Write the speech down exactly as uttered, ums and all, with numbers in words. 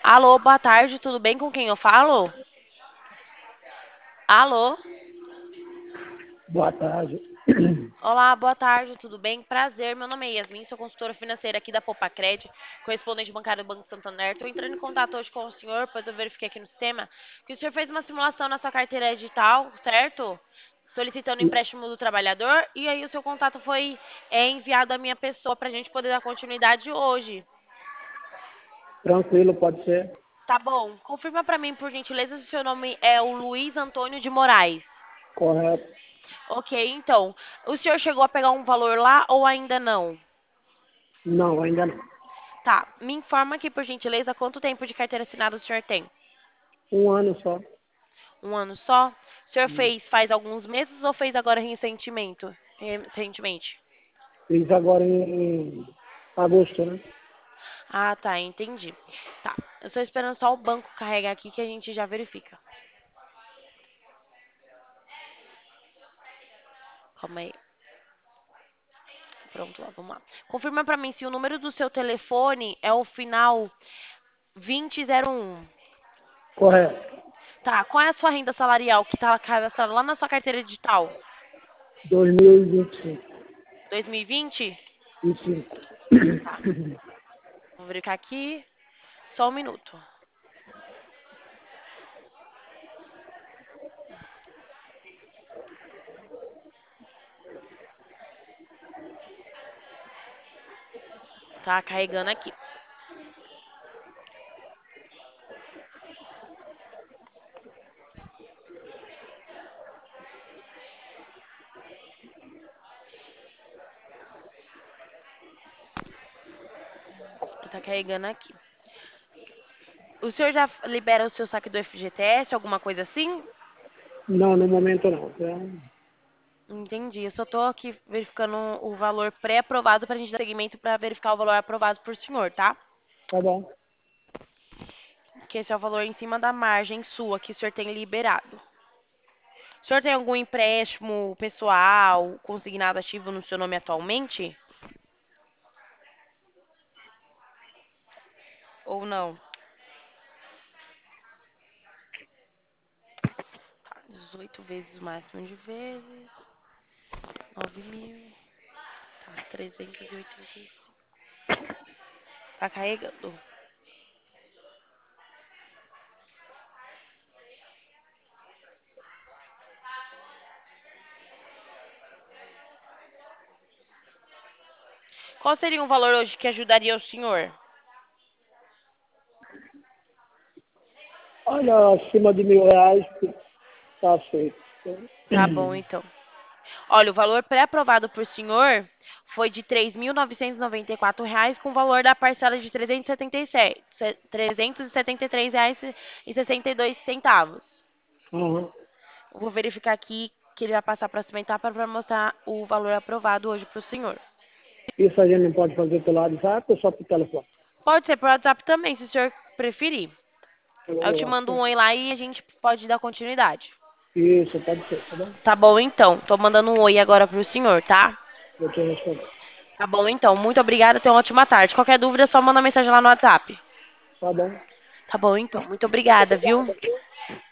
Alô, boa tarde, tudo bem com quem eu falo? Alô? Boa tarde. Olá, boa tarde, tudo bem? Prazer, meu nome é Yasmin, sou consultora financeira aqui da Popacred, correspondente bancário do Banco Santander. Estou entrando em contato hoje com o senhor, pois eu verifiquei aqui no sistema que o senhor fez uma simulação na sua carteira digital, certo? Solicitando o empréstimo do trabalhador, e aí o seu contato foi é, enviado à minha pessoa para a gente poder dar continuidade hoje. Tranquilo, pode ser? Tá bom, confirma para mim, por gentileza, se o seu nome é o Luiz Antônio de Moraes. Correto. Ok, então, o senhor chegou a pegar um valor lá ou ainda não? Não, ainda não. Tá, me informa aqui, por gentileza, quanto tempo de carteira assinada o senhor tem? Um ano só. Um ano só? O senhor fez faz alguns meses ou fez agora recentemente? Recentemente. Fiz agora em agosto, né? Ah, tá, entendi. Tá, eu estou esperando só o banco carregar aqui que a gente já verifica. Calma aí. Pronto, ó, vamos lá. Confirma pra mim se o número do seu telefone é o final vinte zero um. Correto. Tá, qual é a sua renda salarial que tá cadastrada lá na sua carteira digital? dois mil e vinte e cinco. dois mil e vinte? vinte e cinco. Tá, vou verificar aqui. Só um minuto. Tá carregando aqui. Tá carregando aqui. O senhor já libera o seu saque do F G T S, alguma coisa assim? Não, no momento não. Então, Entendi. Eu só tô aqui verificando o valor pré-aprovado pra gente dar seguimento pra verificar o valor aprovado por senhor, tá? tá bom. Que esse é o valor em cima da margem sua que o senhor tem liberado. O senhor tem algum empréstimo pessoal consignado ativo no seu nome atualmente? Ou não? Tá, dezoito vezes o máximo de vezes. nove mil. Tá, trezentos e oitenta e cinco. Tá carregando. Qual seria um valor hoje que ajudaria o senhor? Olha, acima de mil reais, tá feito. Tá bom, então. Olha, o valor pré-aprovado por senhor foi de três mil novecentos e noventa e quatro reais com o valor da parcela de trezentos e setenta e sete, trezentos e setenta e três reais e sessenta e dois centavos. Uhum. Eu vou verificar aqui que ele vai passar a próxima etapa para mostrar o valor aprovado hoje para o senhor. Isso a gente não pode fazer pelo WhatsApp ou só por telefone? Pode ser por WhatsApp também, se o senhor preferir. Eu te Pelo mando um WhatsApp. oi lá e a gente pode dar continuidade. Isso, pode ser, tá bom? Tá bom, então. Tô mandando um oi agora pro senhor, tá? Eu te respondo. Tá bom, então. Muito obrigada. Tenha uma ótima tarde. Qualquer dúvida, é só manda mensagem lá no WhatsApp. Tá bom? Tá bom, então. Muito obrigada, viu?